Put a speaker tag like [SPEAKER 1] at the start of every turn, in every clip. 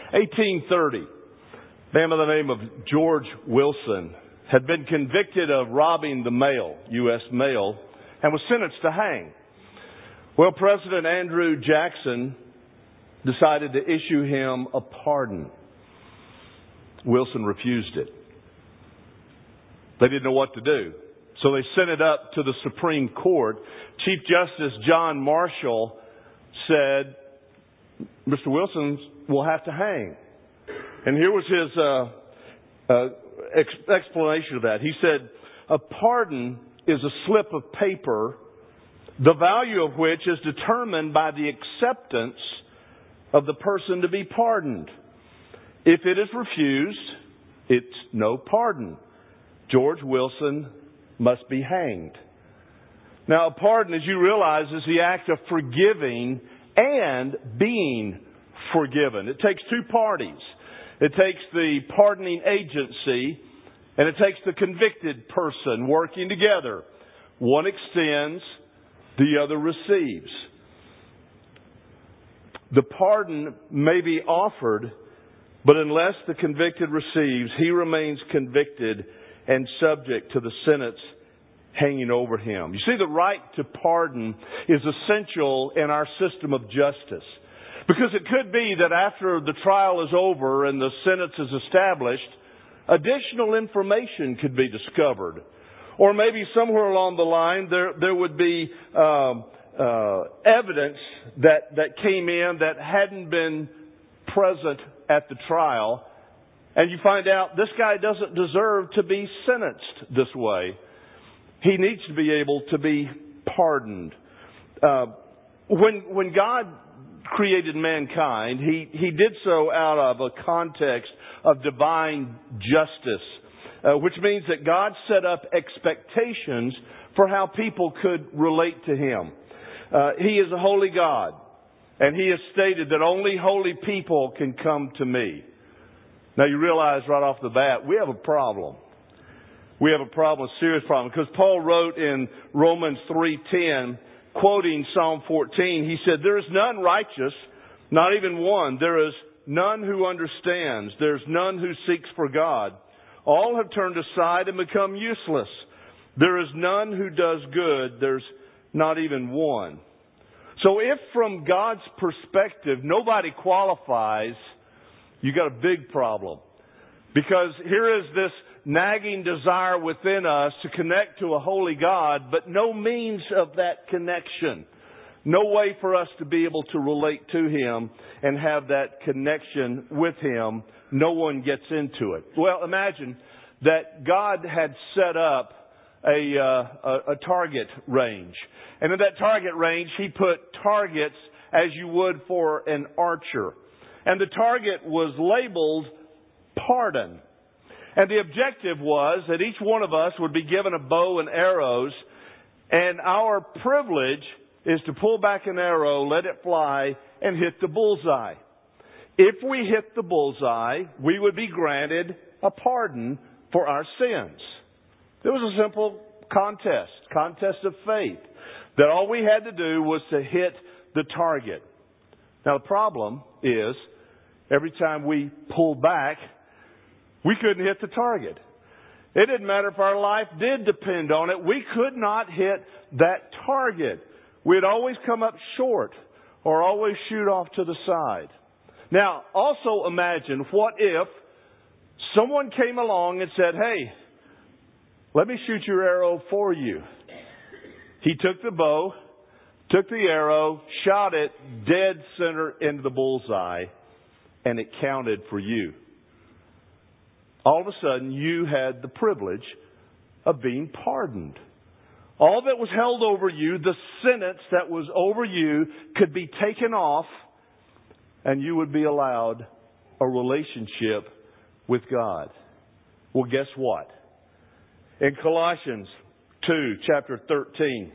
[SPEAKER 1] 1830, a man by the name of George Wilson had been convicted of robbing the mail, U.S. mail, and was sentenced to hang. Well, President Andrew Jackson decided to issue him a pardon. Wilson refused it. They didn't know what to do, so they sent it up to the Supreme Court. Chief Justice John Marshall said, Mr. Wilson will have to hang. And here was his explanation of that. He said, a pardon is a slip of paper, the value of which is determined by the acceptance of the person to be pardoned. If it is refused, it's no pardon. George Wilson must be hanged. Now, a pardon, as you realize, is the act of forgiving and being forgiven. It takes two parties. It takes the pardoning agency and it takes the convicted person working together. One extends, the other receives. The pardon may be offered, but unless the convicted receives, he remains convicted and subject to the sentence hanging over him. You see, the right to pardon is essential in our system of justice. Because it could be that after the trial is over and the sentence is established, additional information could be discovered. Or maybe somewhere along the line there would be evidence that came in that hadn't been present at the trial. And you find out this guy doesn't deserve to be sentenced this way. He needs to be able to be pardoned. When God created mankind, He did so out of a context of divine justice, which means that God set up expectations for how people could relate to Him. He is a holy God, and He has stated that only holy people can come to me. Now you realize right off the bat, we have a problem. We have a problem, a serious problem, because Paul wrote in Romans 3:10, quoting Psalm 14, he said, there is none righteous, not even one. There is none who understands. There's none who seeks for God. All have turned aside and become useless. There is none who does good. There's not even one. So if from God's perspective nobody qualifies, you got a big problem. Because here is this nagging desire within us to connect to a holy God, but no means of that connection. No way for us to be able to relate to Him and have that connection with Him. No one gets into it. Well, imagine that God had set up a target range. And in that target range, He put targets as you would for an archer. And the target was labeled pardon. And the objective was that each one of us would be given a bow and arrows, and our privilege is to pull back an arrow, let it fly, and hit the bullseye. If we hit the bullseye, we would be granted a pardon for our sins. It was a simple contest of faith, that all we had to do was to hit the target. Now the problem is, every time we pulled back, we couldn't hit the target. It didn't matter if our life did depend on it. We could not hit that target. We'd always come up short or always shoot off to the side. Now, also imagine, what if someone came along and said, hey, let me shoot your arrow for you. He took the bow, took the arrow, shot it dead center into the bullseye, and it counted for you. All of a sudden, you had the privilege of being pardoned. All that was held over you, the sentence that was over you, could be taken off, and you would be allowed a relationship with God. Well, guess what? In Colossians 2, chapter 13,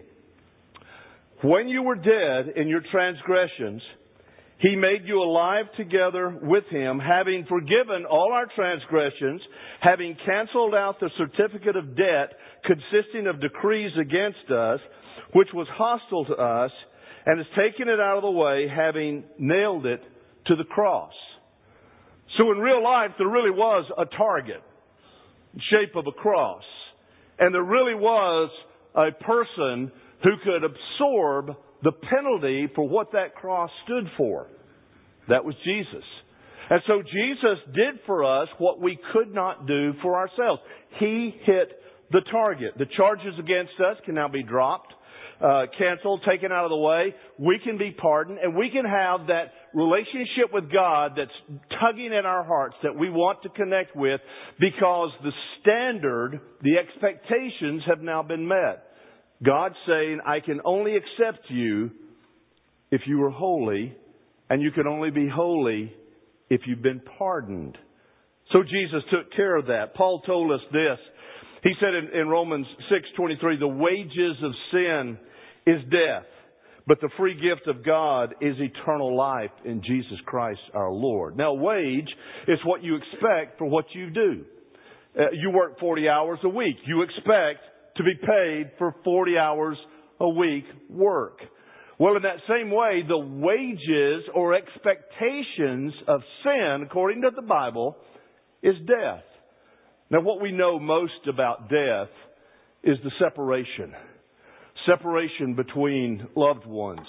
[SPEAKER 1] when you were dead in your transgressions, He made you alive together with Him, having forgiven all our transgressions, having canceled out the certificate of debt consisting of decrees against us, which was hostile to us, and has taken it out of the way, having nailed it to the cross. So in real life, there really was a target, shape of a cross. And there really was a person who could absorb the penalty for what that cross stood for. That was Jesus. And so Jesus did for us what we could not do for ourselves. He hit the target. The charges against us can now be dropped, canceled, taken out of the way. We can be pardoned, and we can have that relationship with God that's tugging at our hearts that we want to connect with, because the standard, the expectations have now been met. God's saying, I can only accept you if you are holy, and you can only be holy if you've been pardoned. So Jesus took care of that. Paul told us this. He said in Romans 6:23, the wages of sin is death, but the free gift of God is eternal life in Jesus Christ our Lord. Now, wage is what you expect for what you do. You work 40 hours a week. You expect to be paid for 40 hours a week work. Well, in that same way, the wages or expectations of sin, according to the Bible, is death. Now, what we know most about death is the separation. Separation between loved ones.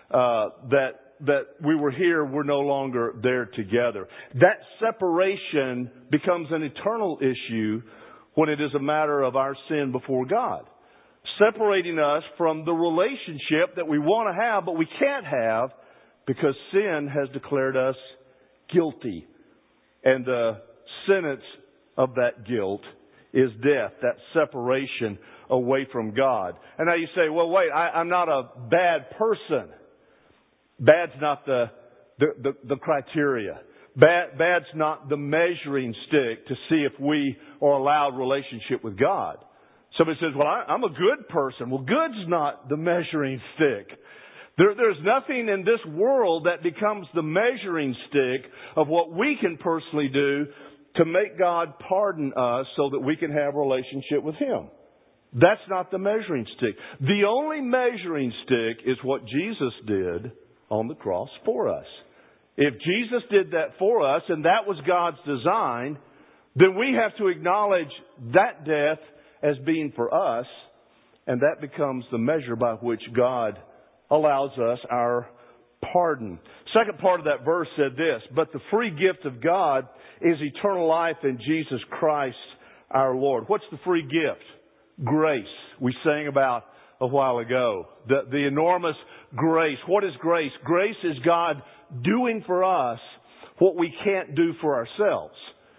[SPEAKER 1] That we were here, we're no longer there together. That separation becomes an eternal issue when it is a matter of our sin before God. Separating us from the relationship that we want to have, but we can't have because sin has declared us guilty. And the sentence of that guilt is death, that separation away from God. And now you say, well, wait, I'm not a bad person. Bad's not the criteria. Bad's not the measuring stick to see if we are allowed relationship with God. Somebody says, well, I'm a good person. Well, good's not the measuring stick. There's nothing in this world that becomes the measuring stick of what we can personally do to make God pardon us so that we can have a relationship with Him. That's not the measuring stick. The only measuring stick is what Jesus did on the cross for us. If Jesus did that for us, and that was God's design, then we have to acknowledge that death as being for us, and that becomes the measure by which God allows us our pardon. Second part of that verse said this, but the free gift of God is eternal life in Jesus Christ our Lord. What's the free gift? Grace. We sang about a while ago. The enormous grace. What is grace? Grace is God doing for us what we can't do for ourselves.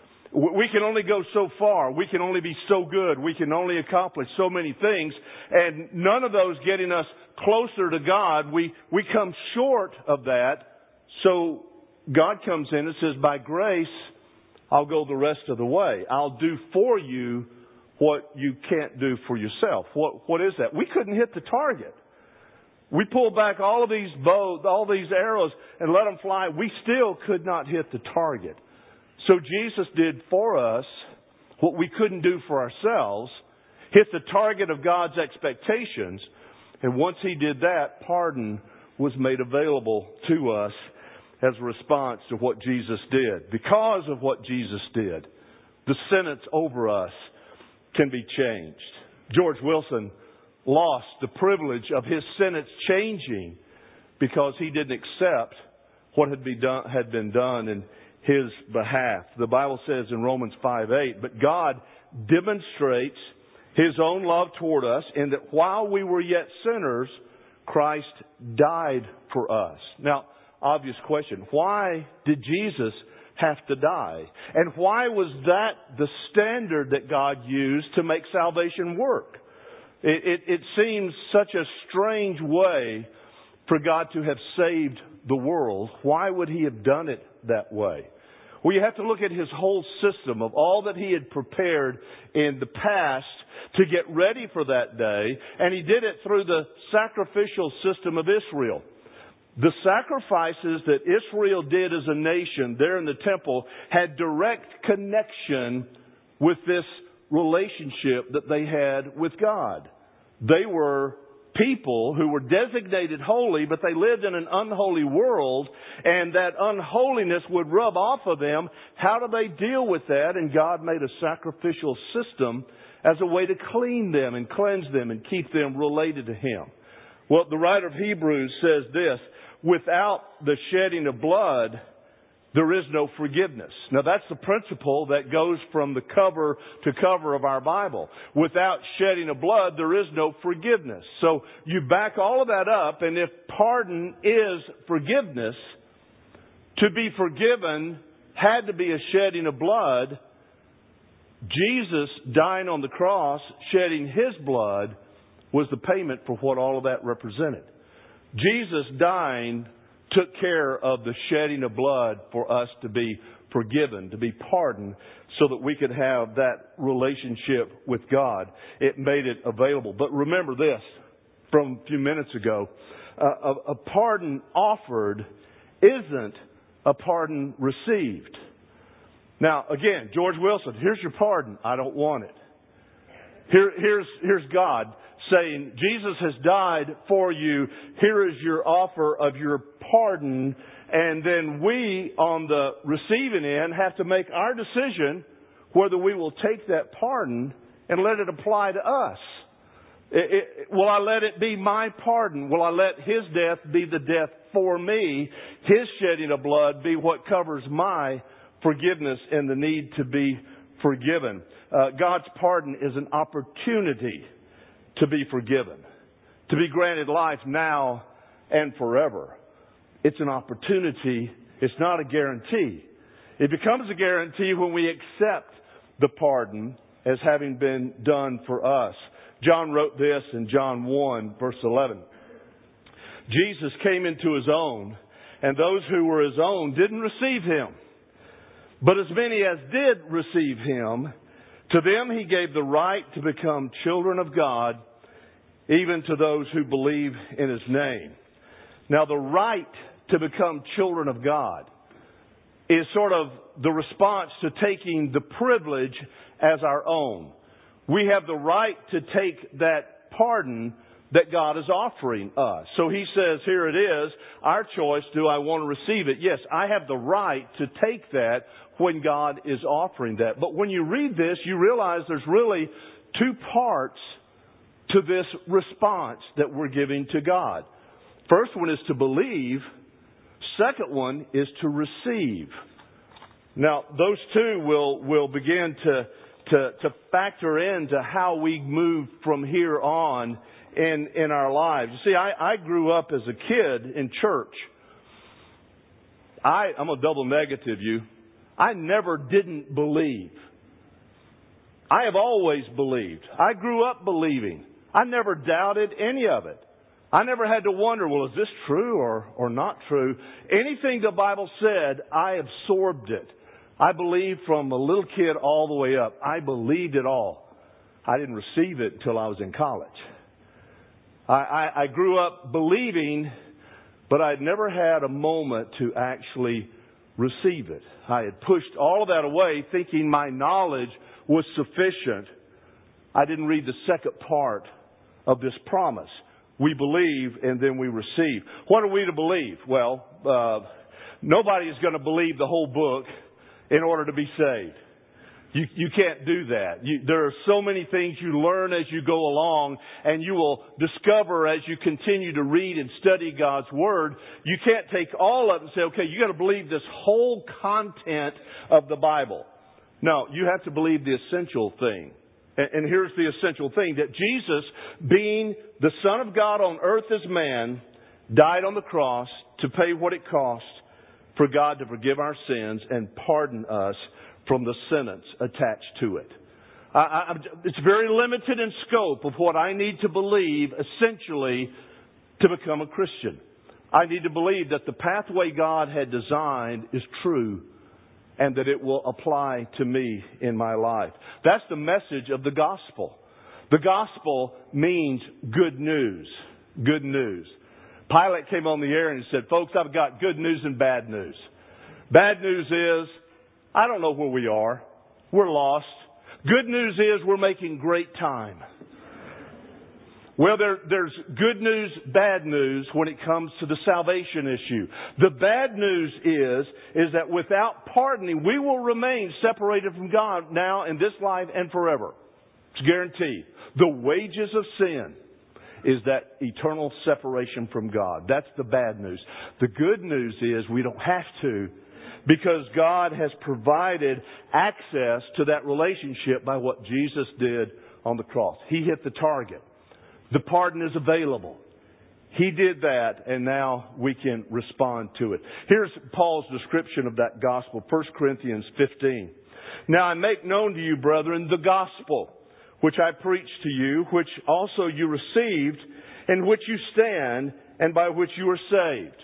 [SPEAKER 1] We can only go so far. We can only be so good. We can only accomplish so many things. And none of those getting us closer to God. We come short of that. So God comes in and says, by grace, I'll go the rest of the way. I'll do for you what you can't do for yourself. What is that? We couldn't hit the target. We pulled back all of these bows, all these arrows, and let them fly. We still could not hit the target. So Jesus did for us what we couldn't do for ourselves, hit the target of God's expectations, and once He did that, pardon was made available to us as a response to what Jesus did. Because of what Jesus did, the sentence over us can be changed. George Wilson lost the privilege of his sentence changing because he didn't accept what had been done in his behalf. The Bible says in Romans 5:8, but God demonstrates His own love toward us in that while we were yet sinners, Christ died for us. Now, obvious question. Why did Jesus have to die? And why was that the standard that God used to make salvation work? It seems such a strange way for God to have saved the world. Why would He have done it that way? Well, you have to look at His whole system of all that He had prepared in the past to get ready for that day. And He did it through the sacrificial system of Israel. The sacrifices that Israel did as a nation there in the temple had direct connection with this relationship that they had with God. They were people who were designated holy, but they lived in an unholy world, and that unholiness would rub off of them. How do they deal with that? And God made a sacrificial system as a way to clean them and cleanse them and keep them related to Him. Well, the writer of Hebrews says this: without the shedding of blood, there is no forgiveness. Now that's the principle that goes from the cover to cover of our Bible. Without shedding of blood, there is no forgiveness. So you back all of that up, and if pardon is forgiveness, to be forgiven had to be a shedding of blood. Jesus dying on the cross, shedding His blood, was the payment for what all of that represented. Jesus dying took care of the shedding of blood for us to be forgiven, to be pardoned, so that we could have that relationship with God. It made it available. But remember this from a few minutes ago. A pardon offered isn't a pardon received. Now, again, George Wilson, here's your pardon. I don't want it. Here's God saying, Jesus has died for you. Here is your offer of your pardon. And then we, on the receiving end, have to make our decision whether we will take that pardon and let it apply to us. Will I let it be my pardon? Will I let His death be the death for me? His shedding of blood be what covers my forgiveness and the need to be forgiven. God's pardon is an opportunity to be forgiven, to be granted life now and forever. It's an opportunity. It's not a guarantee. It becomes a guarantee when we accept the pardon as having been done for us. John wrote this in John 1, verse 11. Jesus came into His own, and those who were His own didn't receive Him. But as many as did receive Him, to them He gave the right to become children of God, even to those who believe in His name. Now, the right to become children of God is sort of the response to taking the privilege as our own. We have the right to take that pardon that God is offering us. So He says, here it is, our choice, do I want to receive it? Yes, I have the right to take that when God is offering that. But when you read this, you realize there's really two parts to this response that we're giving to God. First one is to believe. Second one is to receive. Now, those two will begin to factor into how we move from here on in our lives. You see, I grew up as a kid in church. I'm a double negative, you. I never didn't believe. I have always believed. I grew up believing. I never doubted any of it. I never had to wonder, well, is this true or not true? Anything the Bible said, I absorbed it. I believed from a little kid all the way up. I believed it all. I didn't receive it until I was in college. I grew up believing, but I'd never had a moment to actually receive it. I had pushed all of that away thinking my knowledge was sufficient. I didn't read the second part of this promise. We believe and then we receive. What are we to believe? Well, nobody is going to believe the whole book in order to be saved. You can't do that. There are so many things you learn as you go along, and you will discover as you continue to read and study God's Word. You can't take all of it and say, okay, you got to believe this whole content of the Bible. No, you have to believe the essential thing. And here's the essential thing, that Jesus, being the Son of God on earth as man, died on the cross to pay what it cost for God to forgive our sins and pardon us from the sentence attached to it. It's very limited in scope of what I need to believe, essentially, to become a Christian. I need to believe that the pathway God had designed is true and that it will apply to me in my life. That's the message of the gospel. The gospel means good news. Good news. Pilate came on the air and said, folks, I've got good news and bad news. Bad news is, I don't know where we are. We're lost. Good news is we're making great time. Well, there's good news, bad news when it comes to the salvation issue. The bad news is that without pardoning, we will remain separated from God now in this life and forever. It's guaranteed. The wages of sin is that eternal separation from God. That's the bad news. The good news is we don't have to, because God has provided access to that relationship by what Jesus did on the cross. He hit the target. The pardon is available. He did that, and now we can respond to it. Here's Paul's description of that gospel, 1 Corinthians 15. Now I make known to you, brethren, the gospel which I preached to you, which also you received, in which you stand, and by which you are saved.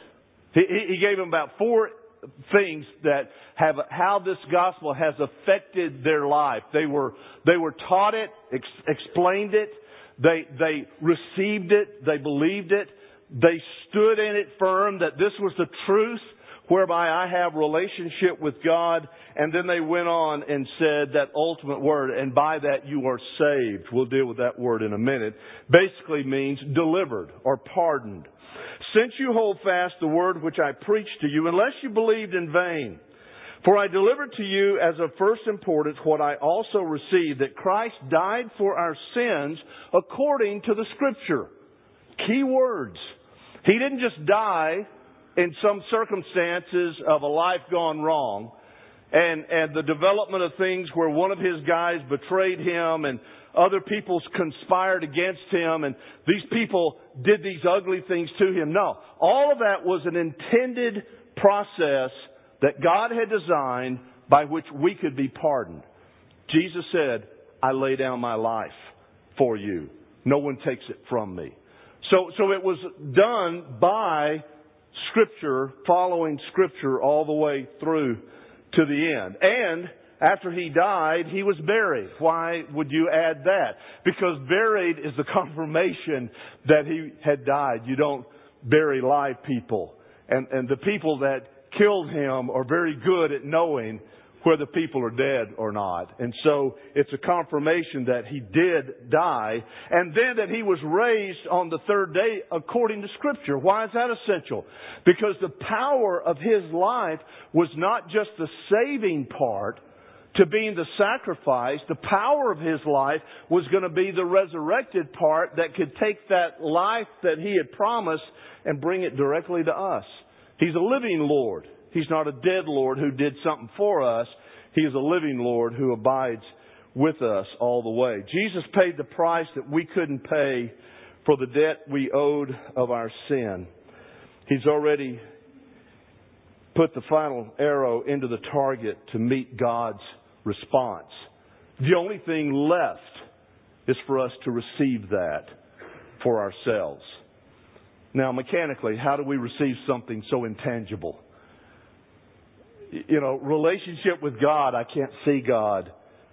[SPEAKER 1] He gave them about 4 things that have how this gospel has affected their life. They were taught it, explained it, they received it, they believed it, they stood in it firm that this was the truth whereby I have relationship with God. And then they went on and said that ultimate word, and by that you are saved. We'll deal with that word in a minute. Basically means delivered or pardoned. Since you hold fast the word which I preached to you, unless you believed in vain. For I delivered to you as of first importance what I also received, that Christ died for our sins according to the Scripture. Key words. He didn't just die in some circumstances of a life gone wrong, and the development of things where one of his guys betrayed him and other people conspired against him and these people did these ugly things to him. No, all of that was an intended process that God had designed by which we could be pardoned. Jesus said, I lay down my life for you. No one takes it from me. So it was done by Scripture, following Scripture all the way through to the end. And after he died, he was buried. Why would you add that? Because buried is the confirmation that he had died. You don't bury live people. And the people that killed him are very good at knowing whether people are dead or not. And so it's a confirmation that he did die, and then that he was raised on the third day according to Scripture. Why is that essential? Because the power of his life was not just the saving part to being the sacrifice. The power of his life was going to be the resurrected part that could take that life that he had promised and bring it directly to us. He's a living Lord. He's not a dead Lord who did something for us. He is a living Lord who abides with us all the way. Jesus paid the price that we couldn't pay for the debt we owed of our sin. He's already put the final arrow into the target to meet God's response. The only thing left is for us to receive that for ourselves. Now, mechanically, how do we receive something so intangible? You know, relationship with God, I can't see God.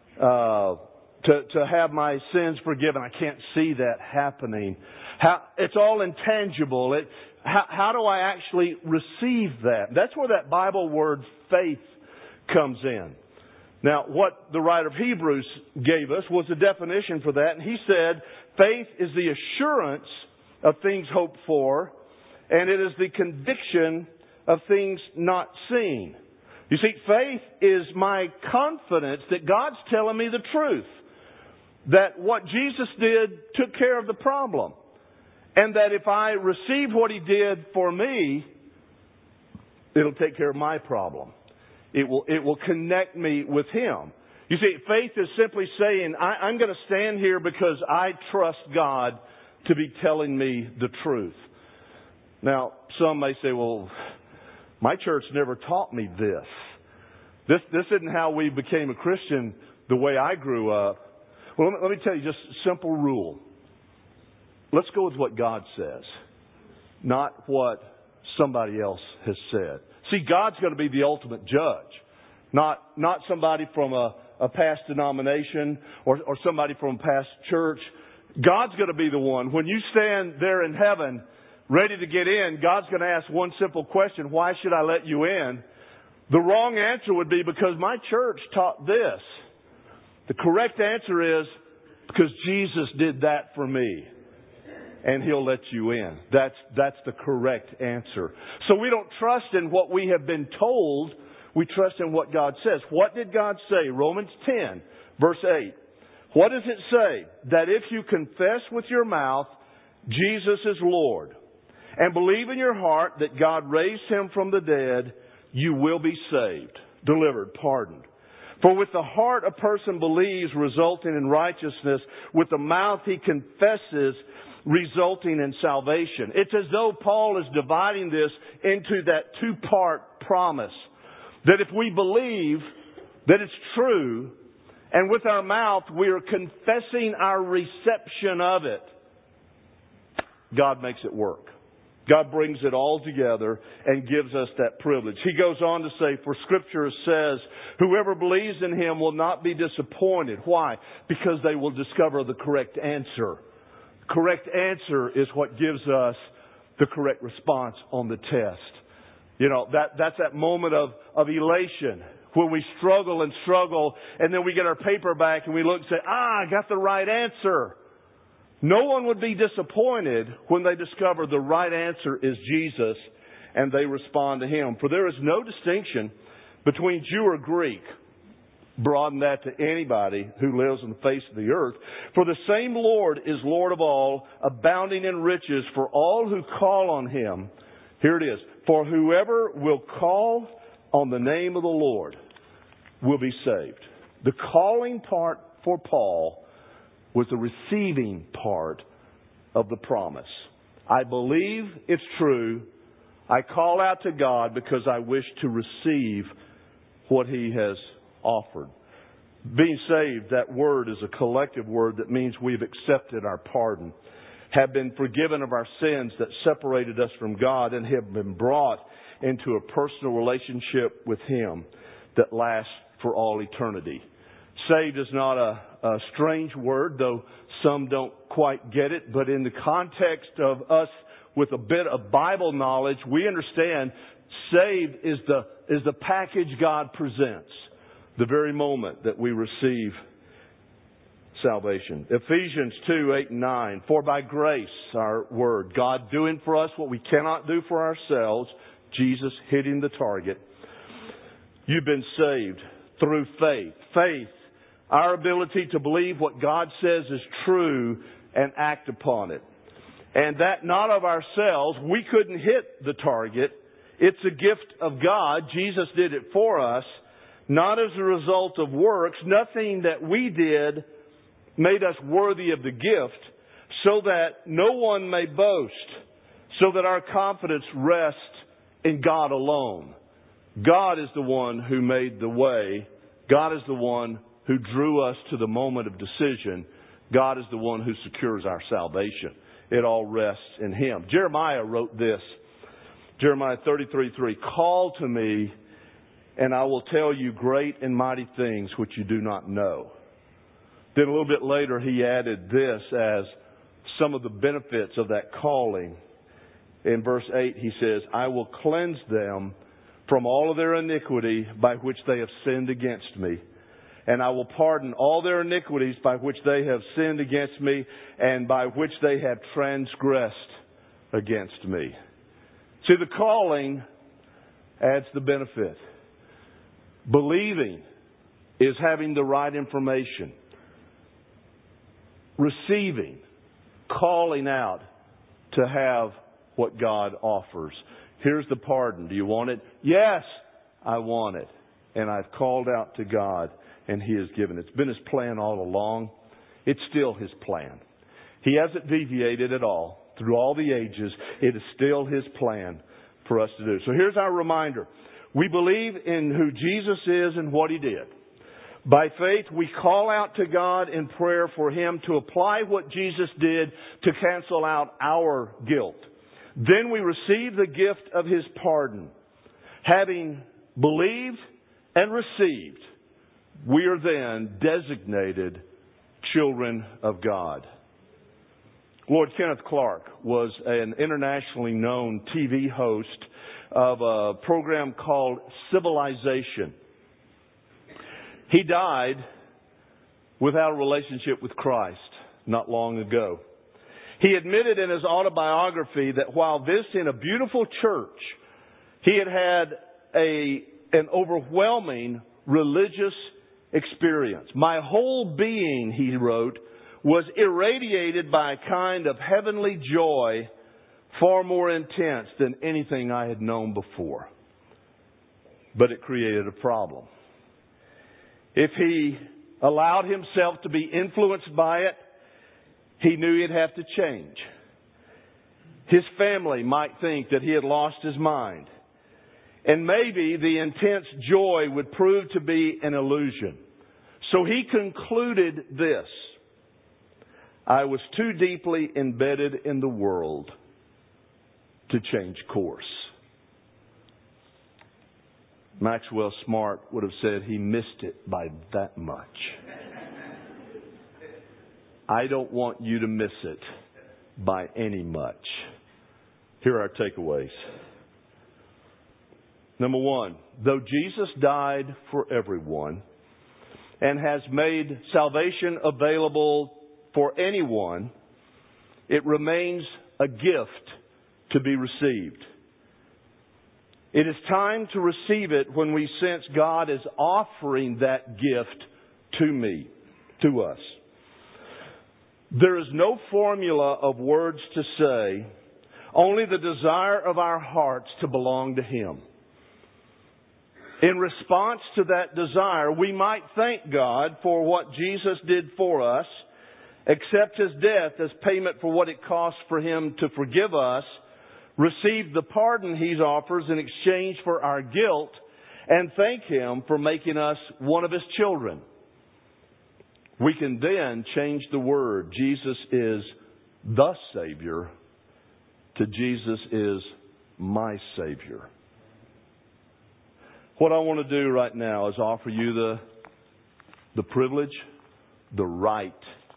[SPEAKER 1] To have my sins forgiven, I can't see that happening. It's all intangible. How do I actually receive that? That's where that Bible word faith comes in. Now, what the writer of Hebrews gave us was a definition for that. And he said, faith is the assurance of things hoped for, and it is the conviction of things not seen. You see, faith is my confidence that God's telling me the truth. That what Jesus did took care of the problem. And that if I receive what He did for me, it'll take care of my problem. It will connect me with Him. You see, faith is simply saying, I'm going to stand here because I trust God to be telling me the truth. Now, some may say, well, my church never taught me this. This isn't how we became a Christian the way I grew up. Well, let me tell you just a simple rule. Let's go with what God says, not what somebody else has said. See, God's going to be the ultimate judge, not somebody from a past denomination or somebody from a past church. God's going to be the one. When you stand there in heaven, ready to get in, God's going to ask one simple question: why should I let you in? The wrong answer would be because my church taught this. The correct answer is because Jesus did that for me. and He'll let you in. That's the correct answer. So we don't trust in what we have been told. We trust in what God says. What did God say? Romans 10, verse 8. What does it say? That if you confess with your mouth Jesus is Lord and believe in your heart that God raised Him from the dead, you will be saved, delivered, pardoned. For with the heart a person believes, resulting in righteousness. With the mouth he confesses, resulting in salvation. It's as though Paul is dividing this into that two-part promise. That if we believe that it's true, and with our mouth we are confessing our reception of it, God makes it work. God brings it all together and gives us that privilege. He goes on to say, for Scripture says, whoever believes in Him will not be disappointed. Why? Because they will discover the correct answer. Correct answer is what gives us the correct response on the test. You know, that's that moment of elation where we struggle, and then we get our paper back and we look and say, I got the right answer. No one would be disappointed when they discover the right answer is Jesus and they respond to Him. For there is no distinction between Jew or Greek. Broaden that to anybody who lives on the face of the earth. For the same Lord is Lord of all, abounding in riches for all who call on Him. Here it is. For whoever will call on the name of the Lord will be saved. The calling part for Paul was the receiving part of the promise. I believe it's true. I call out to God because I wish to receive what He has offered. Being saved, that word is a collective word that means we've accepted our pardon, have been forgiven of our sins that separated us from God, and have been brought into a personal relationship with Him that lasts for all eternity. Saved is not a strange word, though some don't quite get it. But in the context of us with a bit of Bible knowledge, we understand saved is the package God presents the very moment that we receive salvation. Ephesians 2, 8 and 9. For by grace, our word, God doing for us what we cannot do for ourselves, Jesus hitting the target. You've been saved through faith. Faith, our ability to believe what God says is true and act upon it. And that not of ourselves. We couldn't hit the target. It's a gift of God. Jesus did it for us. Not as a result of works. Nothing that we did made us worthy of the gift, so that no one may boast, so that our confidence rests in God alone. God is the one who made the way. God is the one who drew us to the moment of decision. God is the one who secures our salvation. It all rests in Him. Jeremiah wrote this. Jeremiah 33:3. Call to me, and I will tell you great and mighty things which you do not know. Then a little bit later he added this as some of the benefits of that calling. In verse 8 he says, I will cleanse them from all of their iniquity by which they have sinned against me. And I will pardon all their iniquities by which they have sinned against me and by which they have transgressed against me. See, the calling adds the benefit. Believing is having the right information. Receiving, calling out to have what God offers. Here's the pardon. Do you want it? Yes, I want it. And I've called out to God, and He has given it. It's been His plan all along. It's still His plan. He hasn't deviated at all. Through all the ages, it is still His plan for us to do. So here's our reminder. We believe in who Jesus is and what He did. By faith, we call out to God in prayer for Him to apply what Jesus did to cancel out our guilt. Then we receive the gift of His pardon. Having believed and received, we are then designated children of God. Lord Kenneth Clark was an internationally known TV host of a program called Civilization. He died without a relationship with Christ not long ago. He admitted in his autobiography that while visiting a beautiful church, he had had an overwhelming religious experience. My whole being, he wrote, was irradiated by a kind of heavenly joy far more intense than anything I had known before. But it created a problem. If he allowed himself to be influenced by it, he knew he'd have to change. His family might think that he had lost his mind. And maybe the intense joy would prove to be an illusion. So he concluded this: I was too deeply embedded in the world to change course. Maxwell Smart would have said he missed it by that much. I don't want you to miss it by any much. Here are our takeaways. Number one, though Jesus died for everyone and has made salvation available for anyone, it remains a gift to be received. It is time to receive it when we sense God is offering that gift to us. There is no formula of words to say, only the desire of our hearts to belong to Him. In response to that desire, we might thank God for what Jesus did for us, accept His death as payment for what it cost for Him to forgive us, receive the pardon He offers in exchange for our guilt, and thank Him for making us one of His children. We can then change the word Jesus is the Savior to Jesus is my Savior. What I want to do right now is offer you the privilege, the right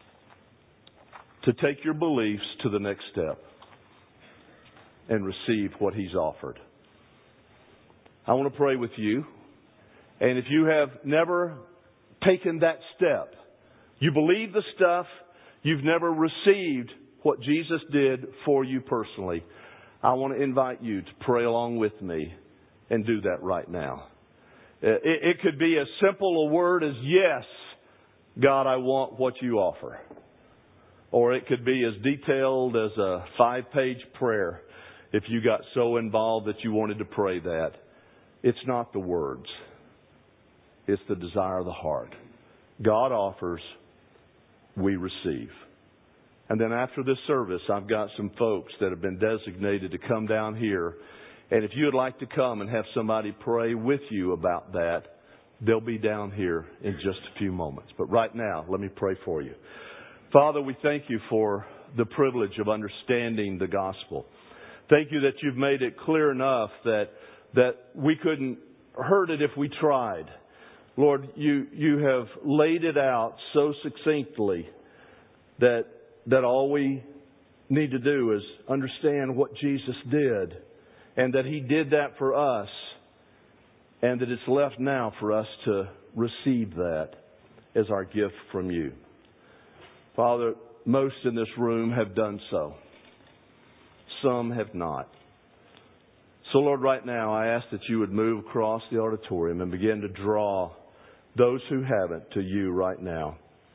[SPEAKER 1] to take your beliefs to the next step and receive what He's offered. I want to pray with you. And if you have never taken that step, you believe the stuff, you've never received what Jesus did for you personally, I want to invite you to pray along with me and do that right now. It could be as simple a word as, yes, God, I want what you offer. Or it could be as detailed as a 5-page prayer if you got so involved that you wanted to pray that. It's not the words. It's the desire of the heart. God offers, we receive. And then after this service, I've got some folks that have been designated to come down here. And if you would like to come and have somebody pray with you about that, they'll be down here in just a few moments. But right now, let me pray for you. Father, we thank you for the privilege of understanding the gospel. Thank you that you've made it clear enough that we couldn't hurt it if we tried. Lord, you have laid it out so succinctly that all we need to do is understand what Jesus did, and that He did that for us, and that it's left now for us to receive that as our gift from you. Father, most in this room have done so. Some have not. So Lord, right now I ask that you would move across the auditorium and begin to draw those who haven't to you right now.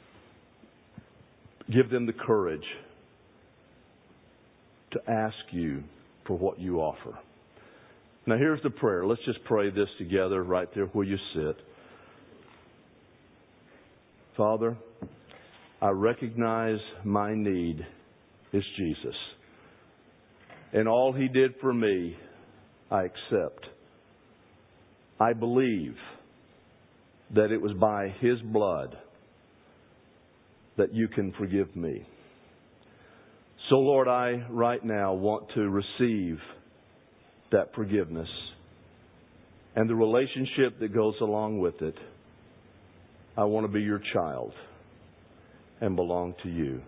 [SPEAKER 1] Give them the courage to ask you for what you offer. Now here's the prayer. Let's just pray this together right there where you sit. Father, I recognize my need is Jesus. And all He did for me, I accept. I believe that it was by His blood that you can forgive me. So Lord, I right now want to receive that forgiveness and the relationship that goes along with it. I want to be your child and belong to you.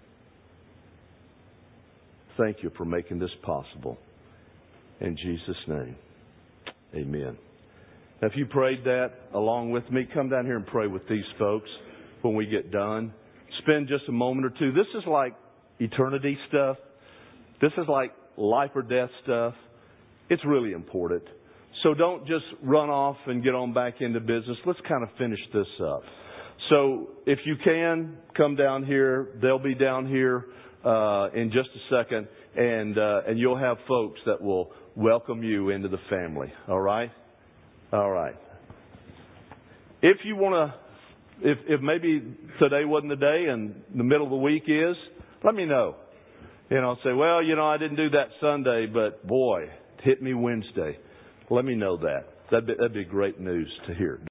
[SPEAKER 1] Thank you for making this possible. In Jesus' name, amen. Now, if you prayed that along with me, come down here and pray with these folks when we get done. Spend just a moment or two. This is like eternity stuff. This is like life or death stuff. It's really important. So don't just run off and get on back into business. Let's kind of finish this up. So if you can, come down here. They'll be down here in just a second. And you'll have folks that will welcome you into the family. All right? All right. If you want to, if maybe today wasn't the day and the middle of the week is, let me know. Say, well, I didn't do that Sunday, but boy, it hit me Wednesday. Let me know that. That'd be great news to hear.